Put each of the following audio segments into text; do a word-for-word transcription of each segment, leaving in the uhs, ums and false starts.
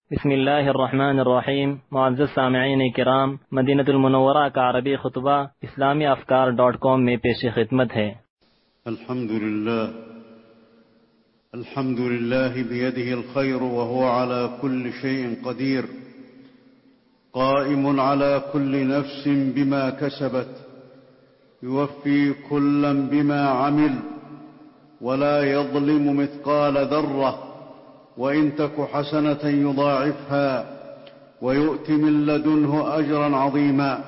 بسم اللہ الرحمن الرحیم۔ معزز سامعین کرام، مدینہ المنورہ کا عربی خطبہ اسلامی افکار ڈاٹ کام میں پیش خدمت ہے۔ الحمد للہ الحمد للہ بیدہ الخیر وهو على كل شيء قدیر، قائم على كل نفس بما كسبت، يوفي كلا بما عمل، ولا يظلم مثقال ذرة، وإن تك حسنة يضاعفها ويؤت من لدنه أجرا عظيما.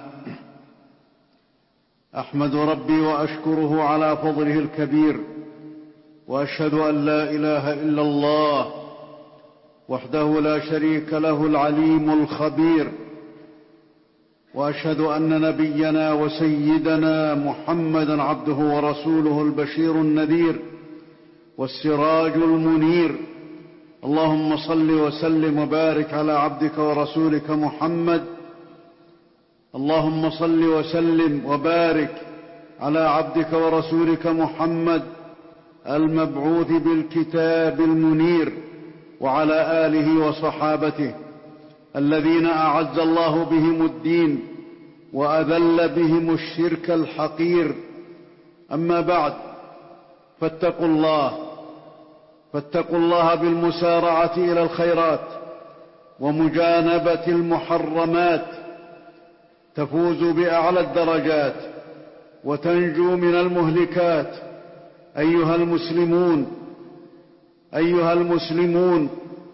أحمد ربي وأشكره على فضله الكبير، وأشهد أن لا إله إلا الله وحده لا شريك له العليم الخبير، وأشهد أن نبينا وسيدنا محمدا عبده ورسوله البشير النذير والسراج المنير. اللهم صل وسلم وبارك على عبدك ورسولك محمد. اللهم صل وسلم وبارك على عبدك ورسولك محمد المبعوث بالكتاب المنير، وعلى آله وصحابته الذين أعز الله بهم الدين وأذل بهم الشرك الحقير. أما بعد، فاتقوا الله فاتقوا الله بالمسارعة إلى الخيرات ومجانبة المحرمات، تفوزوا بأعلى الدرجات وتنجو من المهلكات. أيها المسلمون أيها المسلمون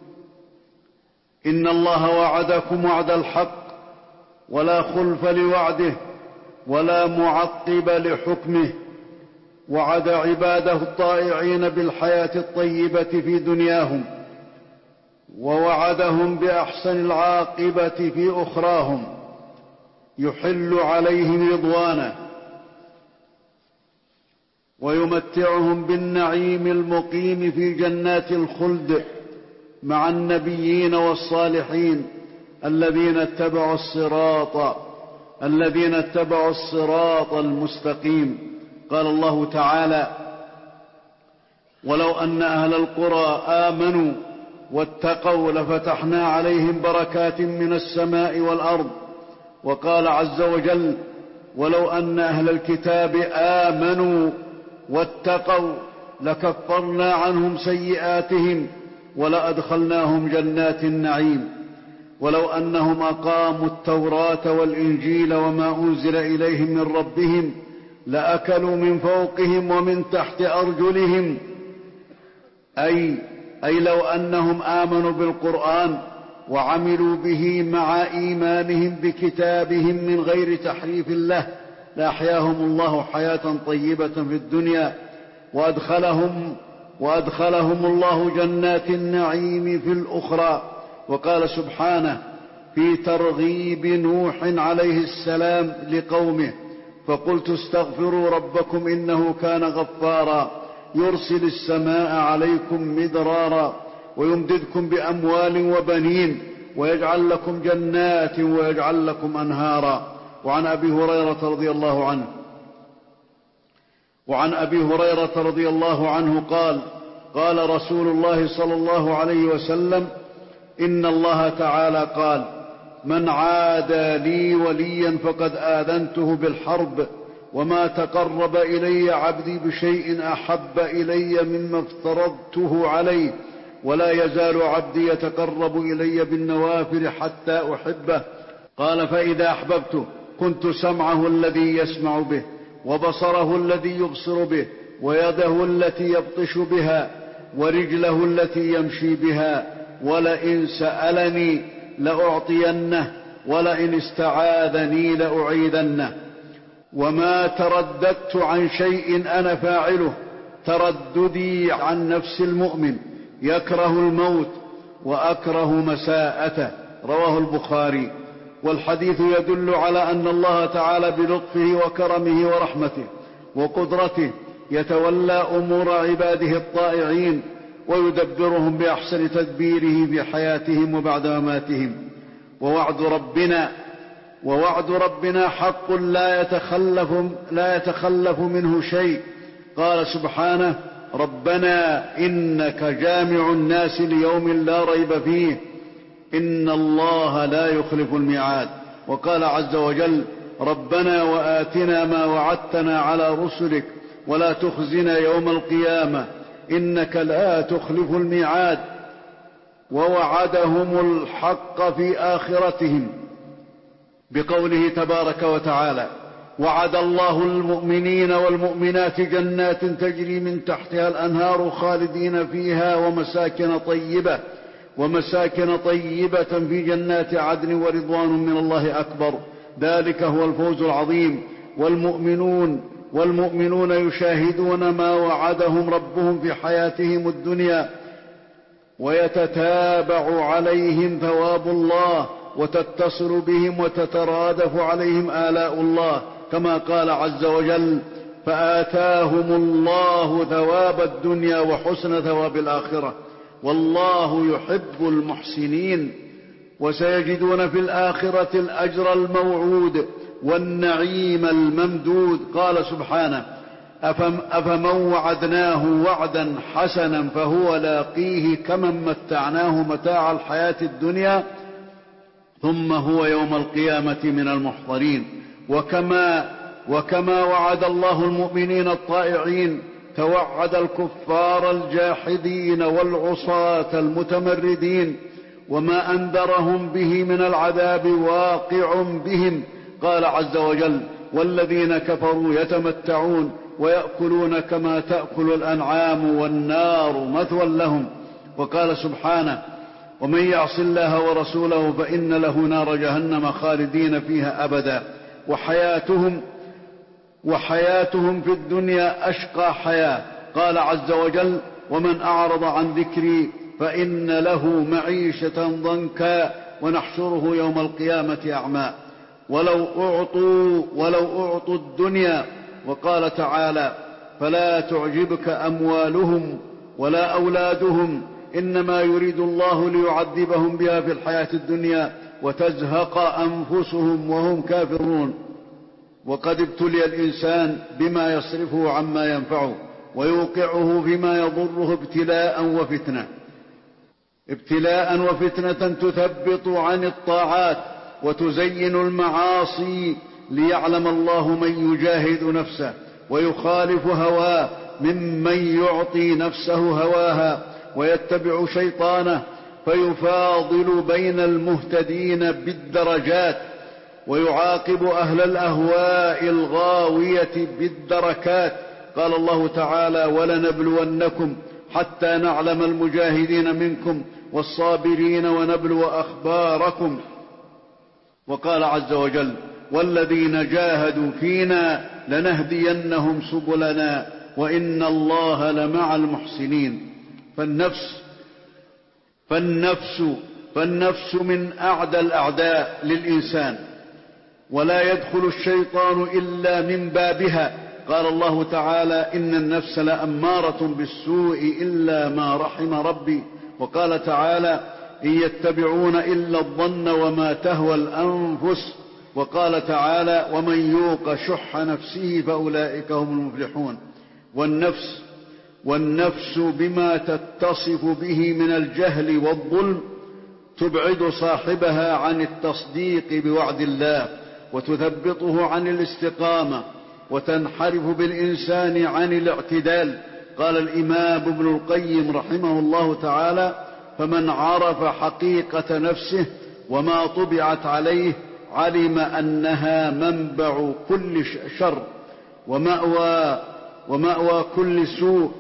إن الله وعدكم وعد الحق، ولا خلف لوعده ولا معقب لحكمه. وعد عباده الطائعين بالحياة الطيبة في دنياهم، ووعدهم بأحسن العاقبة في أخراهم، يحل عليهم رضوانه ويمتعهم بالنعيم المقيم في جنات الخلد مع النبيين والصالحين الذين اتبعوا الصراط الذين اتبعوا الصراط المستقيم. قال الله تعالى: ولو أن أهل القرى آمنوا واتقوا لفتحنا عليهم بركات من السماء والأرض. وقال عز وجل: ولو أن أهل الكتاب آمنوا واتقوا لكفرنا عنهم سيئاتهم ولأدخلناهم جنات النعيم. ولو أنهم أقاموا التوراة والإنجيل وما أنزل إليهم من ربهم لأكلوا من فوقهم ومن تحت أرجلهم. أي, أي لو أنهم آمنوا بالقرآن وعملوا به مع إيمانهم بكتابهم من غير تحريف له لأحياهم الله حياة طيبة في الدنيا، وأدخلهم, وأدخلهم الله جنات النعيم في الأخرى. وقال سبحانه في ترغيب نوح عليه السلام لقومه: فقلت استغفروا ربكم إنه كان غفارا يرسل السماء عليكم مدرارا ويمددكم بأموال وبنين ويجعل لكم جنات ويجعل لكم أنهارا. وعن أبي هريرة رضي الله عنه وعن أبي هريرة رضي الله عنه قال: قال رسول الله صلى الله عليه وسلم: إن الله تعالى قال: من عادى لي وليا فقد آذنته بالحرب، وما تقرب إلي عبدي بشيء أحب إلي مما افترضته عليه، ولا يزال عبدي يتقرب إلي بالنوافل حتى أحبه. قال: فإذا أحببته كنت سمعه الذي يسمع به، وبصره الذي يبصر به، ويده التي يبطش بها، ورجله التي يمشي بها. ولئن سألني لأعطينه، ولئن استعاذني لأعيذنه. وما ترددت عن شيء أنا فاعله ترددي عن نفس المؤمن، يكره الموت وأكره مساءته. رواه البخاري. والحديث يدل على أن الله تعالى بلطفه وكرمه ورحمته وقدرته يتولى أمور عباده الطائعين ويدبرهم بأحسن تدبيره في حياتهم وبعد مماتهم. ووعد ربنا ووعد ربنا حق لا يتخلف, لا يتخلف منه شيء. قال سبحانه: ربنا إنك جامع الناس ليوم لا ريب فيه، إن الله لا يخلف الميعاد. وقال عز وجل: ربنا وآتنا ما وعدتنا على رسلك ولا تخزنا يوم القيامة إنك لا تخلف الميعاد. ووعدهم الحق في آخرتهم بقوله تبارك وتعالى: وعد الله المؤمنين والمؤمنات جنات تجري من تحتها الأنهار خالدين فيها ومساكن طيبة ومساكن طيبة في جنات عدن ورضوان من الله أكبر، ذلك هو الفوز العظيم. والمؤمنون والمؤمنون يشاهدون ما وعدهم ربهم في حياتهم الدنيا، ويتتابع عليهم ثواب الله، وتتصل بهم وتترادف عليهم آلاء الله، كما قال عز وجل: فآتاهم الله ثواب الدنيا وحسن ثواب الآخرة والله يحب المحسنين. وسيجدون في الآخرة الأجر الموعود والنعيم الممدود. قال سبحانه: أفمن وعدناه وعدا حسنا فهو لاقيه كمن متعناه متاع الحياة الدنيا ثم هو يوم القيامة من المحضرين. وكما, وكما وعد الله المؤمنين الطائعين توعد الكفار الجاحدين والعصاة المتمردين، وما أنذرهم به من العذاب واقع بهم. قال عز وجل: والذين كفروا يتمتعون ويأكلون كما تأكل الأنعام والنار مثوى لهم. وقال سبحانه: ومن يعص الله ورسوله فإن له نار جهنم خالدين فيها أبدا. وحياتهم وحياتهم في الدنيا أشقى حياة. قال عز وجل: ومن أعرض عن ذكري فإن له معيشة ضنكا ونحشره يوم القيامة أعمى. ولو أعطوا, ولو أعطوا الدنيا. وقال تعالى: فلا تعجبك أموالهم ولا أولادهم إنما يريد الله ليعذبهم بها في الحياة الدنيا وتزهق أنفسهم وهم كافرون. وقد ابتلي الإنسان بما يصرفه عما ينفعه ويوقعه فيما يضره ابتلاء وفتنة ابتلاء وفتنة تثبط عن الطاعات وتزين المعاصي، ليعلم الله من يجاهد نفسه ويخالف هواه ممن يعطي نفسه هواها ويتبع شيطانه، فيفاضل بين المهتدين بالدرجات ويعاقب أهل الأهواء الغاوية بالدركات. قال الله تعالى: ولنبلونكم حتى نعلم المجاهدين منكم والصابرين ونبلو أخباركم. وقال عز وجل: والذين جاهدوا فينا لنهدينهم سبلنا وإن الله لمع المحسنين. فالنفس فالنفس فالنفس من أعدى الأعداء للإنسان، ولا يدخل الشيطان إلا من بابها. قال الله تعالى: إن النفس لأمارة بالسوء إلا ما رحم ربي. وقال تعالى: إن يتبعون إلا الظن وما تهوى الأنفس. وقال تعالى: ومن يوق شح نفسه فأولئك هم المفلحون. والنفس والنفس بما تتصف به من الجهل والظلم تبعد صاحبها عن التصديق بوعد الله وتثبطه عن الاستقامة وتنحرف بالإنسان عن الاعتدال. قال الإمام ابن القيم رحمه الله تعالى: فمن عرف حقيقة نفسه وما طبعت عليه علم أنها منبع كل شر ومأوى, ومأوى كل سوء،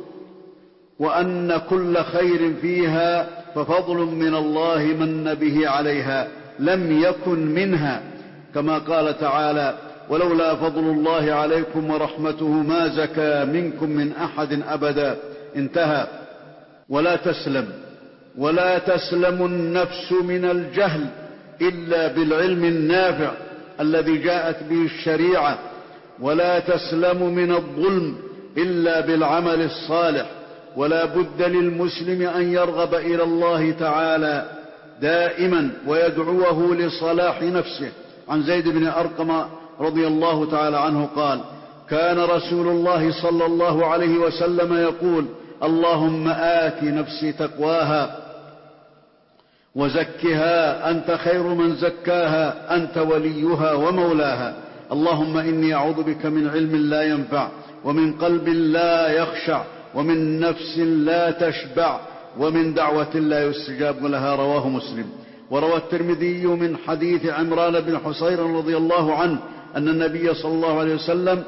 وأن كل خير فيها ففضل من الله من به عليها لم يكن منها، كما قال تعالى: ولولا فضل الله عليكم ورحمته ما زكى منكم من أحد أبدا. انتهى. ولا تسلم ولا تسلم النفس من الجهل إلا بالعلم النافع الذي جاءت به الشريعة، ولا تسلم من الظلم إلا بالعمل الصالح. ولا بد للمسلم أن يرغب إلى الله تعالى دائما ويدعوه لصلاح نفسه. عن زيد بن أرقم رضي الله تعالى عنه قال: كان رسول الله صلى الله عليه وسلم يقول: اللهم آت نفسي تقواها وزكها أنت خير من زكاها أنت وليها ومولاها. اللهم إني أعوذ بك من علم لا ينفع، ومن قلب لا يخشع، ومن نفس لا تشبع، ومن دعوة لا يستجاب لها. رواه مسلم. وروى الترمذي من حديث عمران بن حصير رضي الله عنه أن النبي صلى الله عليه وسلم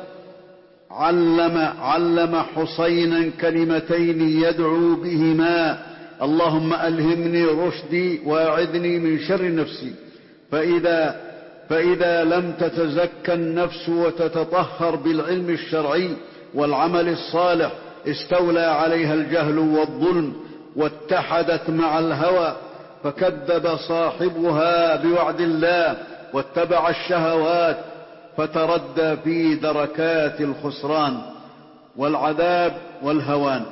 علم, علم حسينا كلمتين يدعو بهما: اللهم ألهمني رشدي وأعذني من شر نفسي. فإذا, فإذا لم تتزكى النفس وتتطهر بالعلم الشرعي والعمل الصالح استولى عليها الجهل والظلم واتحدت مع الهوى، فكذب صاحبها بوعد الله واتبع الشهوات فتردى في دركات الخسران والعذاب والهوان،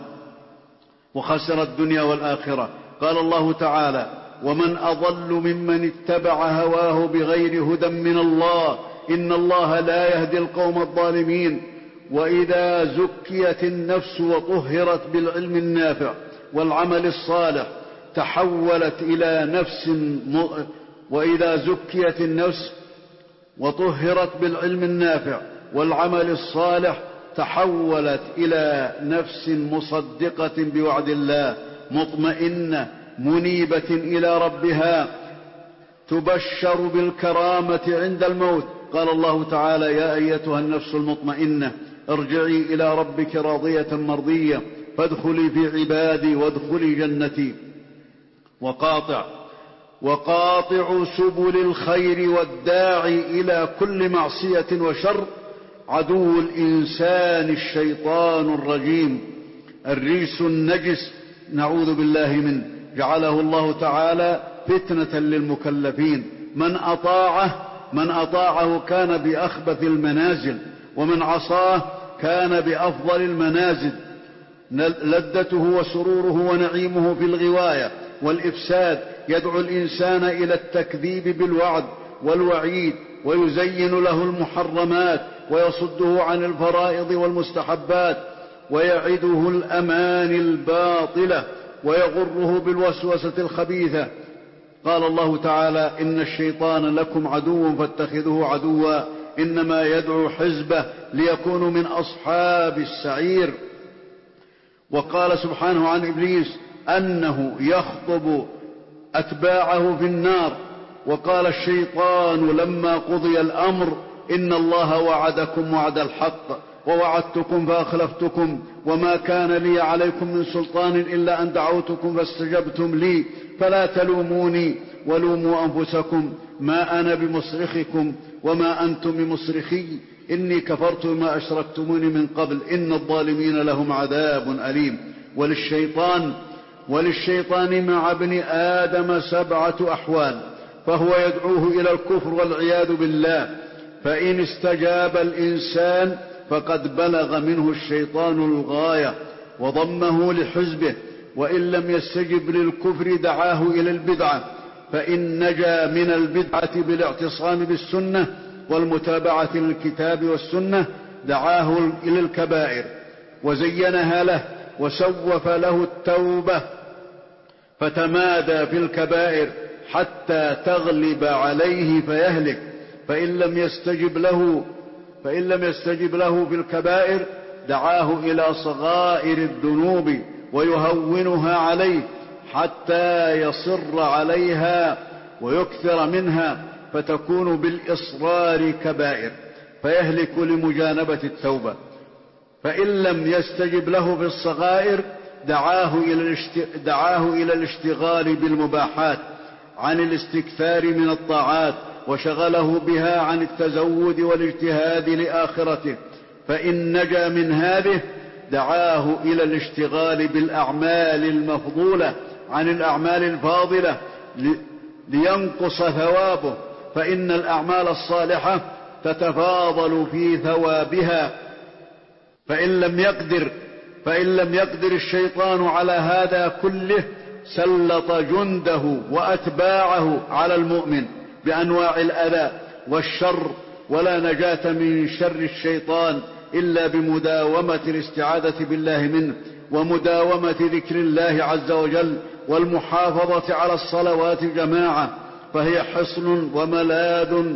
وخسر الدنيا والآخرة. قال الله تعالى: ومن أضل ممن اتبع هواه بغير هدى من الله إن الله لا يهدي القوم الظالمين. وإذا زكيت النفس وطهرت بالعلم النافع والعمل الصالح تحولت إلى نفس م... وإذا زكيت النفس وطهرت بالعلم النافع والعمل الصالح تحولت إلى نفس مصدقة بوعد الله مطمئنة منيبة إلى ربها تبشر بالكرامة عند الموت. قال الله تعالى: يا أيتها النفس المطمئنة ارجعي إلى ربك راضية مرضية فادخلي في عبادي وادخلي جنتي. وقاطع وقاطع سبل الخير والداعي إلى كل معصية وشر عدو الإنسان الشيطان الرجيم الريس النجس، نعوذ بالله منه. جعله الله تعالى فتنة للمكلفين. من أطاعه من أطاعه كان بأخبث المنازل، ومن عصاه كان بأفضل المنازل. لذته وسروره ونعيمه في الغواية والإفساد. يدعو الإنسان إلى التكذيب بالوعد والوعيد، ويزين له المحرمات، ويصده عن الفرائض والمستحبات، ويعده الأمان الباطلة، ويغره بالوسوسة الخبيثة. قال الله تعالى: إن الشيطان لكم عدو فاتخذوه عدوا إنما يدعو حزبه ليكونوا من أصحاب السعير. وقال سبحانه عن إبليس أنه يخطب أتباعه في النار. وقال الشيطان لما قضي الأمر: إن الله وعدكم وعد الحق ووعدتكم فأخلفتكم وما كان لي عليكم من سلطان إلا أن دعوتكم فاستجبتم لي فلا تلوموني ولوموا أنفسكم ما أنا بمصرخكم وما أنتم بمصرخي إني كفرت ما أشركتموني من قبل إن الظالمين لهم عذاب أليم. وللشيطان وللشيطان مع ابن آدم سبعة أحوال، فهو يدعوه إلى الكفر والعياذ بالله. فإن استجاب الإنسان فقد بلغ منه الشيطان الغاية وضمه لحزبه، وإن لم يستجب للكفر دعاه إلى البدعة، فإن نجا من البدعة بالاعتصام بالسنة والمتابعة للكتاب والسنة دعاه إلى الكبائر وزينها له وسوف له التوبة فتمادى في الكبائر حتى تغلب عليه فيهلك. فإن لم يستجب له فإن لم يستجب له في الكبائر دعاه إلى صغائر الذنوب ويهونها عليه حتى يصر عليها ويكثر منها فتكون بالإصرار كبائر فيهلك لمجانبة التوبة. فإن لم يستجب له في الصغائر دعاه إلى دعاه إلى الاشتغال بالمباحات عن الاستكثار من الطاعات وشغله بها عن التزود والاجتهاد لآخرته. فإن نجا من هذه دعاه إلى الاشتغال بالأعمال المفضولة عن الأعمال الفاضلة لينقص ثوابه، فإن الأعمال الصالحة تتفاضل في ثوابها. فإن لم يقدر فإن لم يقدر الشيطان على هذا كله سلط جنده وأتباعه على المؤمن بأنواع الأذى والشر، ولا نجاة من شر الشيطان إلا بمداومة الاستعاذة بالله منه ومداومة ذكر الله عز وجل والمحافظة على الصلوات جماعة، فهي حصن وملاذ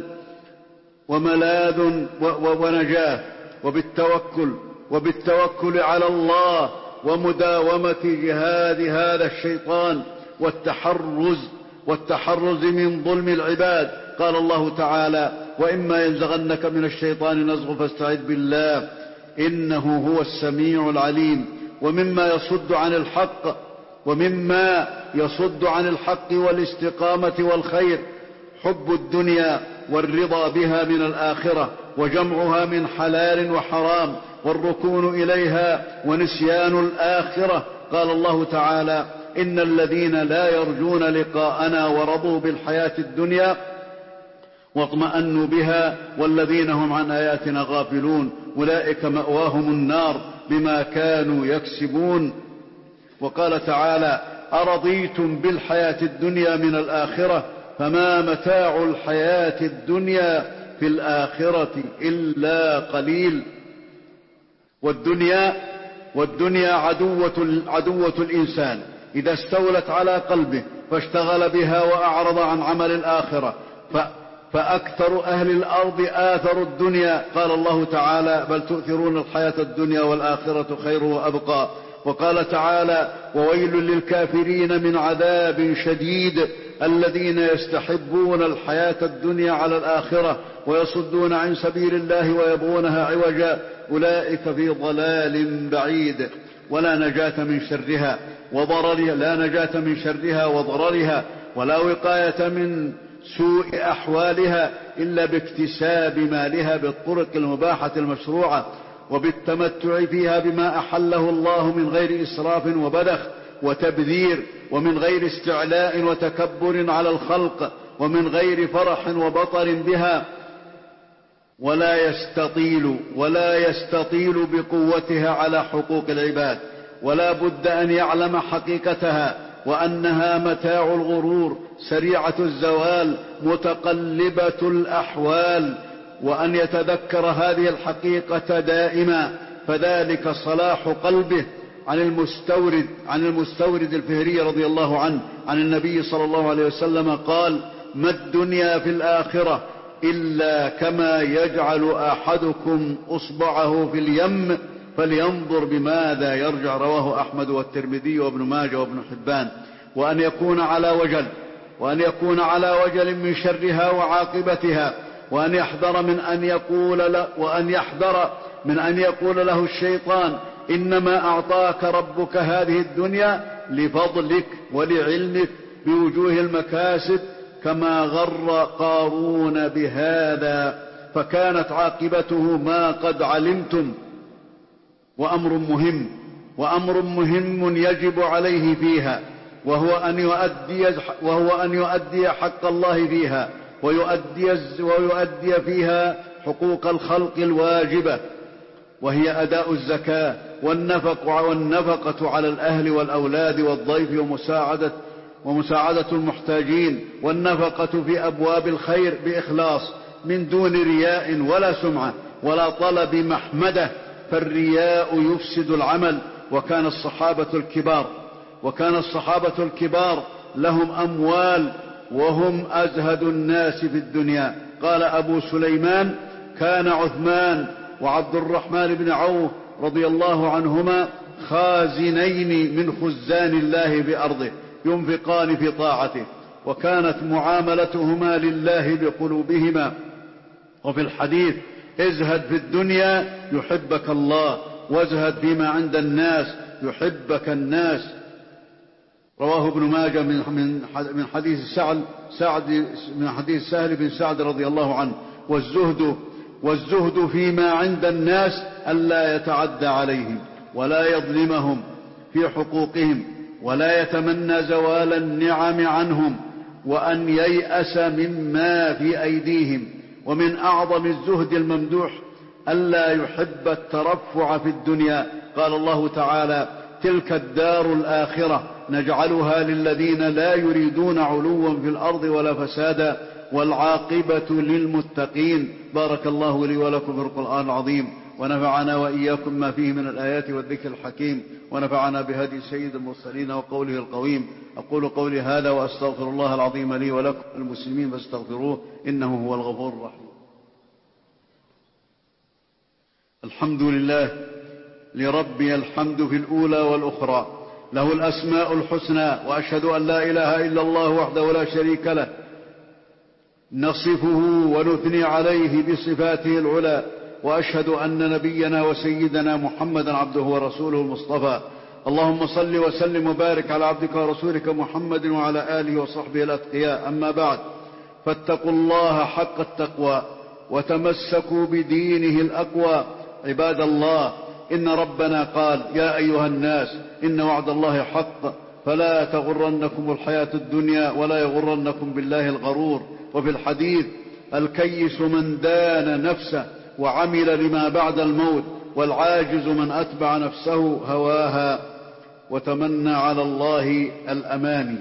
وملاذ ونجاة. وبالتوكل وبالتوكل على الله ومداومة جهاد هذا الشيطان والتحرز والتحرز من ظلم العباد. قال الله تعالى: وإما ينزغنك من الشيطان نزغ فاستعذ بالله إنه هو السميع العليم. ومما يصد عن الحق ومما يصد عن الحق والاستقامة والخير حب الدنيا والرضا بها من الآخرة، وجمعها من حلال وحرام، والركون إليها ونسيان الآخرة. قال الله تعالى: إن الذين لا يرجون لقاءنا ورضوا بالحياة الدنيا واطمأنوا بها والذين هم عن آياتنا غافلون أولئك مأواهم النار بما كانوا يكسبون. وقال تعالى: أرضيتم بالحياة الدنيا من الآخرة فما متاع الحياة الدنيا في الآخرة إلا قليل. والدنيا والدنيا عدوة, عدوة الإنسان إذا استولت على قلبه فاشتغل بها وأعرض عن عمل الآخرة، فأكثر أهل الأرض آثروا الدنيا. قال الله تعالى: بل تؤثرون الحياة الدنيا والآخرة خير وأبقى. وقال تعالى: وويل للكافرين من عذاب شديد الذين يستحبون الحياة الدنيا على الآخرة ويصدون عن سبيل الله ويبغونها عوجا أولئك في ضلال بعيد. ولا نجاة من شرها وضررها لا نجاة من شرها وضررها ولا وقاية من سوء أحوالها إلا باكتساب مالها بالطرق المباحة المشروعة وبالتمتع فيها بما أحله الله من غير إسراف وبذخ وتبذير، ومن غير استعلاء وتكبر على الخلق، ومن غير فرح وبطر بها. ولا يستطيل ولا يستطيل بقوتها على حقوق العباد، ولا بد أن يعلم حقيقتها وأنها متاع الغرور سريعة الزوال متقلبة الأحوال، وأن يتذكر هذه الحقيقة دائما، فذلك صلاح قلبه. عن المستورد عن المستورد الفهري رضي الله عنه عن النبي صلى الله عليه وسلم قال: ما الدنيا في الآخرة إلا كما يجعل أحدكم أصبعه في اليم فلينظر بماذا يرجع. رواه أحمد والترمذي وابن ماجه وابن حبان. وأن يكون على وجل وأن يكون على وجل من شرها وعاقبتها، وأن يحذر من أن يقول له وأن يحذر من أن يقول له الشيطان: إنما أعطاك ربك هذه الدنيا لفضلك ولعلمك بوجوه المكاسب كما غر قارون بهذا، فكانت عاقبته ما قد علمتم. وأمر مهم وأمر مهم يجب عليه فيها، وهو أن يؤدي, وهو أن يؤدي حق الله فيها، ويؤدي, ويؤدي فيها حقوق الخلق الواجبة، وهي أداء الزكاة والنفق والنفقة على الأهل والأولاد والضيف ومساعدة, ومساعدة المحتاجين، والنفقة في أبواب الخير بإخلاص من دون رياء ولا سمعة ولا طلب محمدة، فالرياء يفسد العمل. وكان الصحابة الكبار وكان الصحابة الكبار لهم أموال وهم أزهد الناس في الدنيا. قال أبو سليمان: كان عثمان وعبد الرحمن بن عوف رضي الله عنهما خازنين من خزان الله بأرضه ينفقان في طاعته، وكانت معاملتهما لله بقلوبهما. وفي الحديث: ازهد في الدنيا يحبك الله، وازهد فيما عند الناس يحبك الناس. رواه ابن ماجه من حديث سعد سعد من حديث سهل بن سعد رضي الله عنه. والزهد والزهد فيما عند الناس ألا يتعدى عليهم ولا يظلمهم في حقوقهم، ولا يتمنى زوال النعم عنهم، وأن ييأس مما في أيديهم. ومن أعظم الزهد الممدوح ألا يحب الترفع في الدنيا. قال الله تعالى: تلك الدار الآخرة نجعلها للذين لا يريدون علوا في الأرض ولا فسادا والعاقبة للمتقين. بارك الله لي ولكم في القرآن العظيم، ونفعنا وإياكم ما فيه من الآيات والذكر الحكيم، ونفعنا بهدي سيد المرسلين وقوله القويم. أقول قولي هذا وأستغفر الله العظيم لي ولكم المسلمين فاستغفروه إنه هو الغفور الرحيم. الحمد لله لربي الحمد في الأولى والأخرى، له الأسماء الحسنى، وأشهد أن لا إله إلا الله وحده لا شريك له، نصفه ونثني عليه بصفاته العلى، وأشهد أن نبينا وسيدنا محمدا عبده ورسوله المصطفى. اللهم صل وسلم وبارك على عبدك ورسولك محمد وعلى آله وصحبه الأتقياء. أما بعد، فاتقوا الله حق التقوى وتمسكوا بدينه الأقوى. عباد الله، إن ربنا قال: يا أيها الناس إن وعد الله حق فلا تغرنكم الحياة الدنيا ولا يغرنكم بالله الغرور. وفي الحديث: الكيس من دان نفسه وعمل لما بعد الموت، والعاجز من أتبع نفسه هواها وتمنى على الله الأماني.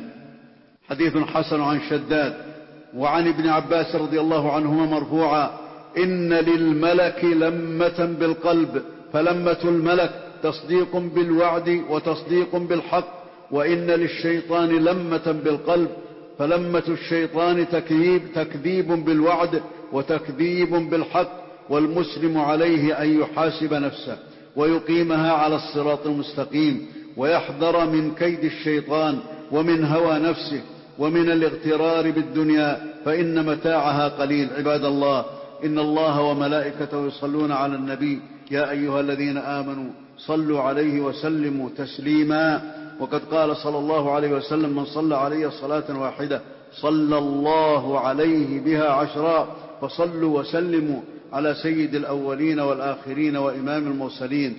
حديث حسن عن شداد وعن ابن عباس رضي الله عنهما مرفوعا: إن للملك لمة بالقلب، فلمة الملك تصديق بالوعد وتصديق بالحق، وإن للشيطان لمة بالقلب، فلمة الشيطان تكذيب, تكذيب بالوعد وتكذيب بالحق. والمسلم عليه أن يحاسب نفسه ويقيمها على الصراط المستقيم، ويحذر من كيد الشيطان ومن هوى نفسه ومن الاغترار بالدنيا، فإن متاعها قليل. عباد الله، إن الله وملائكته يصلون على النبي، يا أيها الذين آمنوا صلوا عليه وسلموا تسليما. وقد قال صلى الله عليه وسلم: من صلى علي صلاة واحدة صلى الله عليه بها عشرا. فصلوا وسلموا على سيد الأولين والآخرين وإمام المرسلين.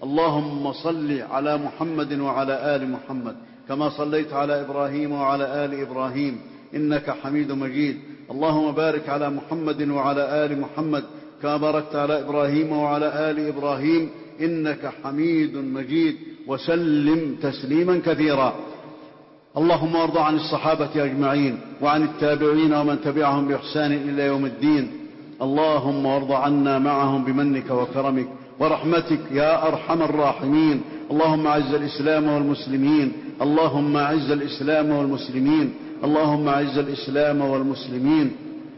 اللهم صل على محمد وعلى آل محمد كما صليت على إبراهيم وعلى آل إبراهيم إنك حميد مجيد. اللهم بارك على محمد وعلى آل محمد كما باركت على إبراهيم وعلى آل إبراهيم إنك حميد مجيد، وسلم تسليما كثيرا. اللهم وارض عن الصحابة أجمعين وعن التابعين ومن تبعهم بإحسان إلى يوم الدين. اللهم وارض عنا معهم بمنك وكرمك ورحمتك يا أرحم الراحمين. اللهم أعز الإسلام والمسلمين، اللهم أعز الإسلام والمسلمين، اللهم أعز الإسلام والمسلمين.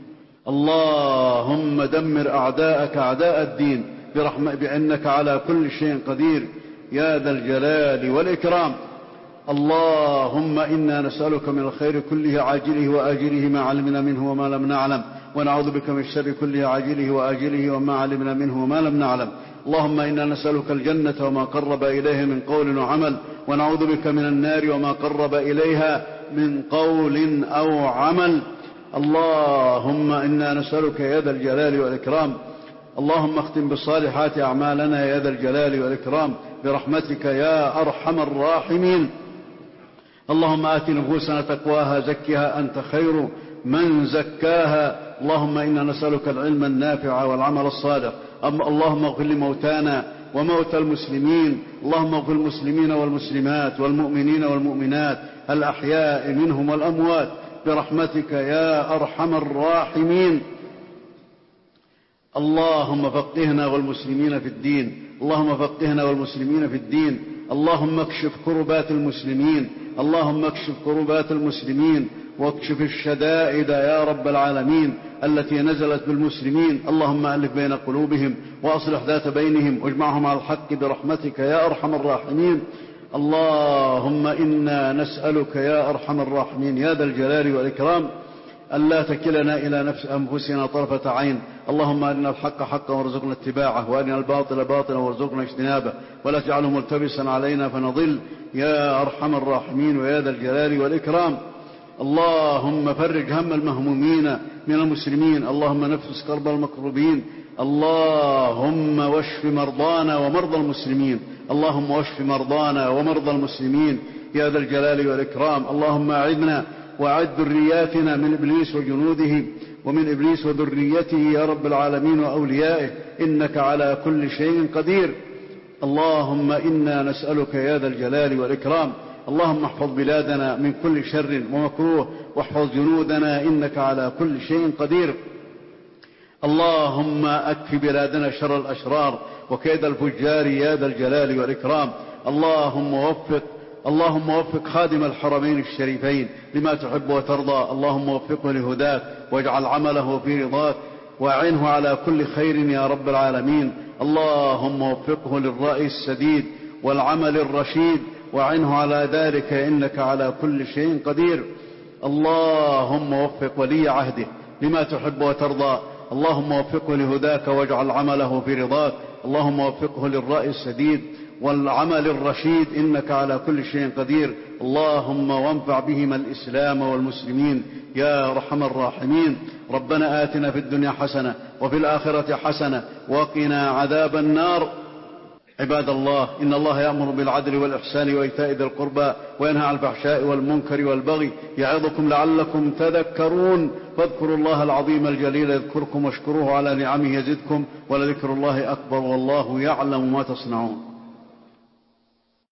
اللهم دمر أعداءك أعداء الدين برحمة بأنك على كل شيء قدير يا ذا الجلال والإكرام. اللهم إنا نسألك من الخير كله عاجله وآجله ما علمنا منه وما لم نعلم، ونعوذ بك من الشر كله عاجله وآجله وما علمنا منه وما لم نعلم. اللهم إنا نسألك الجنة وما قرب إليها من قول وعمل، ونعوذ بك من النار وما قرب إليها من قول أو عمل. اللهم إنا نسألك يا ذا الجلال والإكرام، اللهم اختم بالصالحات أعمالنا يا ذا الجلال والإكرام برحمتك يا أرحم الراحمين. اللهم آت نفوسنا تقواها زكها أنت خير من زكاها. اللهم إنا نسألك العلم النافع والعمل الصالح. اللهم اغفر لموتانا وموتى المسلمين، اللهم اغفر المسلمين والمسلمات والمؤمنين والمؤمنات الأحياء منهم والأموات برحمتك يا أرحم الراحمين. اللهم فقهنا والمسلمين في الدين، اللهم فقهنا والمسلمين في الدين. اللهم اكشف كربات المسلمين، اللهم اكشف كربات المسلمين واكشف الشدائد يا رب العالمين التي نزلت بالمسلمين. اللهم ألف بين قلوبهم وأصلح ذات بينهم واجمعهم على الحق برحمتك يا أرحم الراحمين. اللهم إنا نسألك يا أرحم الراحمين يا ذا الجلال والإكرام ألا تكلنا إلى نفس أنفسنا طرفة عين. اللهم أرنا الحق حقا وارزقنا اتباعه، وأرنا الباطل باطلا وارزقنا اجتنابه، ولا تجعله ملتبسا علينا فنضل يا أرحم الراحمين ويا ذا الجلال والإكرام. اللهم فرج هم المهمومين من المسلمين، اللهم نفس كرب المكروبين، اللهم واشف مرضانا ومرضى المسلمين، اللهم واشف مرضانا ومرضى المسلمين يا ذا الجلال والإكرام. اللهم أعذنا وأعد ذرياتنا من إبليس وجنوده ومن إبليس وذريته يا رب العالمين وأوليائه إنك على كل شيء قدير. اللهم إنا نسألك يا ذا الجلال والإكرام، اللهم احفظ بلادنا من كل شر ومكروه، واحفظ جنودنا إنك على كل شيء قدير. اللهم أكف بلادنا شر الأشرار، وكيد الفجار يا ذا الجلال والإكرام. اللهم وفق اللهم وفق خادم الحرمين الشريفين لما تحب وترضى. اللهم وفقه لهداك واجعل عمله في رضاك وأعنه على كل خير يا رب العالمين. اللهم وفقه للرأي السديد والعمل الرشيد وأعنه على ذلك إنك على كل شيء قدير. اللهم وفق ولي عهده لما تحب وترضى. اللهم وفقه لهداك واجعل عمله في رضاك. اللهم وفقه للرأي السديد والعمل الرشيد إنك على كل شيء قدير. اللهم وانفع بهما الإسلام والمسلمين يا أرحم الراحمين. ربنا آتنا في الدنيا حسنة وفي الآخرة حسنة وقنا عذاب النار. عباد الله، إن الله يأمر بالعدل والإحسان وإيتاء ذي القربى وينهى عن الفحشاء والمنكر والبغي يعظكم لعلكم تذكرون. فاذكروا الله العظيم الجليل يذكركم واشكروه على نعمه يزدكم ولذكر الله أكبر والله يعلم ما تصنعون.